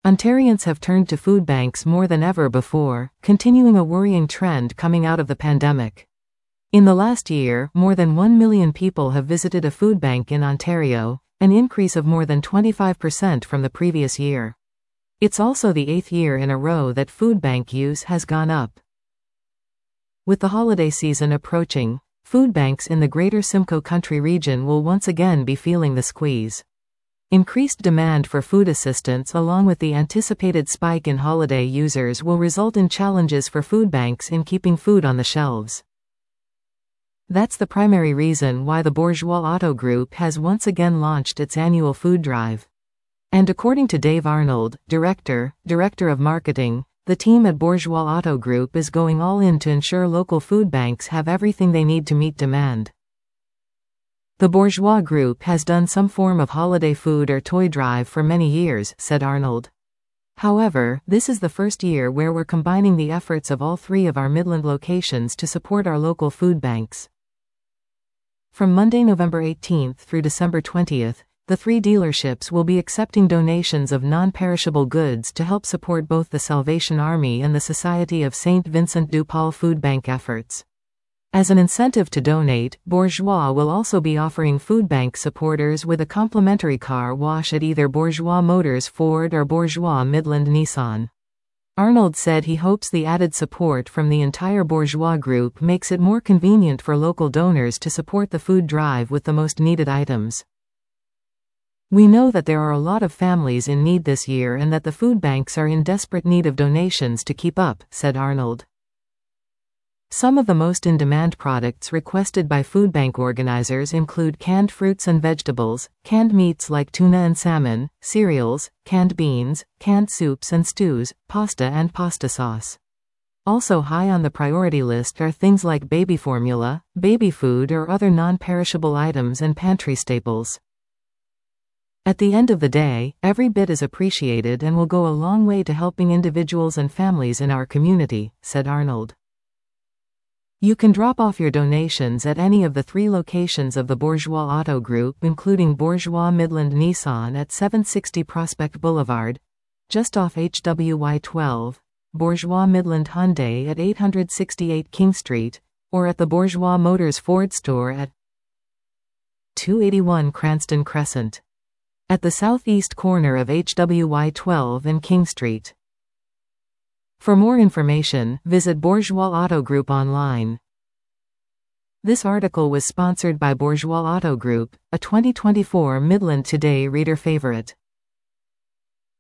Ontarians have turned to food banks more than ever before, continuing a worrying trend coming out of the pandemic. In the last year, more than 1 million people have visited a food bank in Ontario, an increase of more than 25% from the previous year. It's also the 8th year in a row that food bank use has gone up. With the holiday season approaching, food banks in the Greater Simcoe Country region will once again be feeling the squeeze. Increased demand for food assistance along with the anticipated spike in holiday users will result in challenges for food banks in keeping food on the shelves. That's the primary reason why the Bourgeois Auto Group has once again launched its annual food drive. And according to Dave Arnold, Director of Marketing, the team at Bourgeois Auto Group is going all in to ensure local food banks have everything they need to meet demand. The Bourgeois Group has done some form of holiday food or toy drive for many years, said Arnold. However, this is the first year where we're combining the efforts of all 3 of our Midland locations to support our local food banks. From Monday, November 18th through December 20th, the 3 dealerships will be accepting donations of non-perishable goods to help support both the Salvation Army and the Society of St. Vincent de Paul food bank efforts. As an incentive to donate, Bourgeois will also be offering food bank supporters with a complimentary car wash at either Bourgeois Motors Ford or Bourgeois Midland Nissan. Arnold said he hopes the added support from the entire Bourgeois Group makes it more convenient for local donors to support the food drive with the most needed items. We know that there are a lot of families in need this year and that the food banks are in desperate need of donations to keep up, said Arnold. Some of the most in-demand products requested by food bank organizers include canned fruits and vegetables, canned meats like tuna and salmon, cereals, canned beans, canned soups and stews, pasta and pasta sauce. Also high on the priority list are things like baby formula, baby food or other non-perishable items and pantry staples. At the end of the day, every bit is appreciated and will go a long way to helping individuals and families in our community, said Arnold. You can drop off your donations at any of the 3 locations of the Bourgeois Auto Group, including Bourgeois Midland Nissan at 760 Prospect Boulevard, just off HWY 12, Bourgeois Midland Hyundai at 868 King Street, or at the Bourgeois Motors Ford store at 281 Cranston Crescent, at the southeast corner of HWY 12 and King Street. For more information, visit Bourgeois Auto Group online. This article was sponsored by Bourgeois Auto Group, a 2024 Midland Today reader favorite.